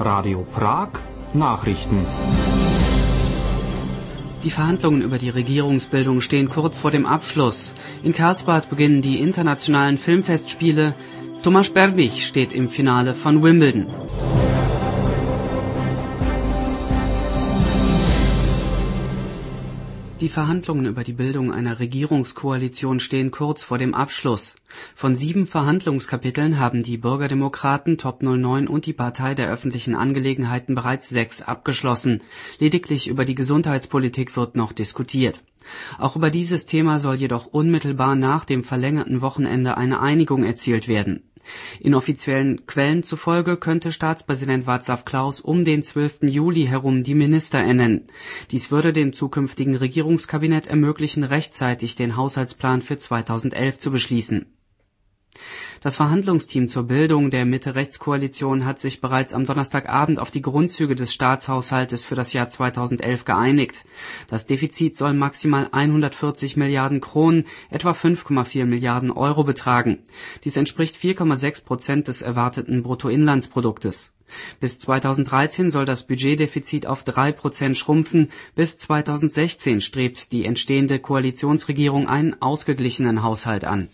Radio Prag Nachrichten. Die Verhandlungen über die Regierungsbildung stehen kurz vor dem Abschluss. In Karlsbad beginnen die internationalen Filmfestspiele. Tomáš Berdych steht im Finale von Wimbledon. Die Verhandlungen über die Bildung einer Regierungskoalition stehen kurz vor dem Abschluss. Von 7 Verhandlungskapiteln haben die Bürgerdemokraten, Top 09 und die Partei der öffentlichen Angelegenheiten bereits 6 abgeschlossen. Lediglich über die Gesundheitspolitik wird noch diskutiert. Auch über dieses Thema soll jedoch unmittelbar nach dem verlängerten Wochenende eine Einigung erzielt werden. Inoffiziellen Quellen zufolge könnte Staatspräsident Václav Klaus um den 12. Juli herum die Minister ernennen. Dies würde dem zukünftigen Regierungskabinett ermöglichen, rechtzeitig den Haushaltsplan für 2011 zu beschließen. Das Verhandlungsteam zur Bildung der Mitte-Rechts-Koalition hat sich bereits am Donnerstagabend auf die Grundzüge des Staatshaushaltes für das Jahr 2011 geeinigt. Das Defizit soll maximal 140 Milliarden Kronen, etwa 5,4 Milliarden Euro betragen. Dies entspricht 4,6% des erwarteten Bruttoinlandsproduktes. Bis 2013 soll das Budgetdefizit auf 3% schrumpfen. Bis 2016 strebt die entstehende Koalitionsregierung einen ausgeglichenen Haushalt an.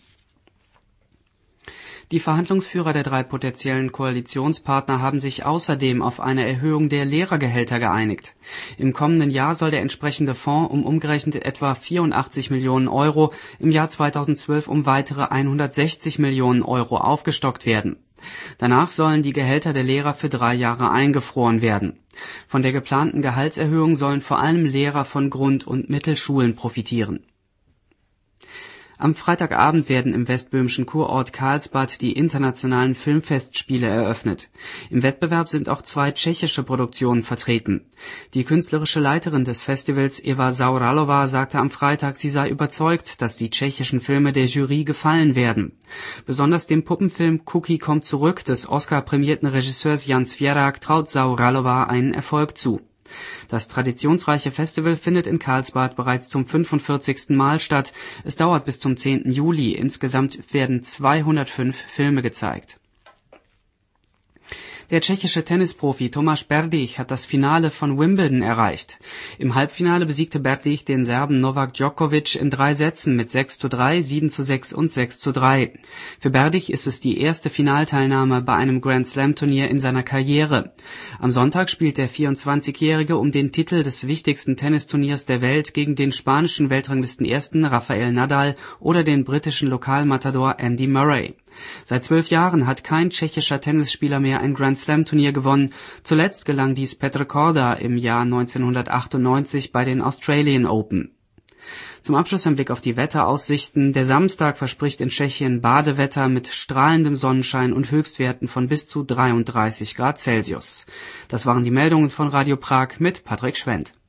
Die Verhandlungsführer der 3 potenziellen Koalitionspartner haben sich außerdem auf eine Erhöhung der Lehrergehälter geeinigt. Im kommenden Jahr soll der entsprechende Fonds um umgerechnet etwa 84 Millionen Euro, im Jahr 2012 um weitere 160 Millionen Euro aufgestockt werden. Danach sollen die Gehälter der Lehrer für 3 Jahre eingefroren werden. Von der geplanten Gehaltserhöhung sollen vor allem Lehrer von Grund- und Mittelschulen profitieren. Am Freitagabend werden im westböhmischen Kurort Karlsbad die internationalen Filmfestspiele eröffnet. Im Wettbewerb sind auch 2 tschechische Produktionen vertreten. Die künstlerische Leiterin des Festivals, Eva Zauralova, sagte am Freitag, sie sei überzeugt, dass die tschechischen Filme der Jury gefallen werden. Besonders dem Puppenfilm Cookie kommt zurück des Oscar-prämierten Regisseurs Jan Svěrák traut Zauralova einen Erfolg zu. Das traditionsreiche Festival findet in Karlsbad bereits zum 45. Mal statt. Es dauert bis zum 10. Juli. Insgesamt werden 205 Filme gezeigt. Der tschechische Tennisprofi Tomáš Berdych hat das Finale von Wimbledon erreicht. Im Halbfinale besiegte Berdych den Serben Novak Djokovic in 3 Sätzen mit 6:3, 7:6 und 6:3. Für Berdych ist es die erste Finalteilnahme bei einem Grand-Slam-Turnier in seiner Karriere. Am Sonntag spielt der 24-Jährige um den Titel des wichtigsten Tennisturniers der Welt gegen den spanischen Weltranglistenersten Rafael Nadal oder den britischen Lokalmatador Andy Murray. Seit 12 Jahren hat kein tschechischer Tennisspieler mehr ein Grand-Slam-Turnier gewonnen. Zuletzt gelang dies Petr Korda im Jahr 1998 bei den Australian Open. Zum Abschluss ein Blick auf die Wetteraussichten. Der Samstag verspricht in Tschechien Badewetter mit strahlendem Sonnenschein und Höchstwerten von bis zu 33 Grad Celsius. Das waren die Meldungen von Radio Prag mit Patrick Schwendt.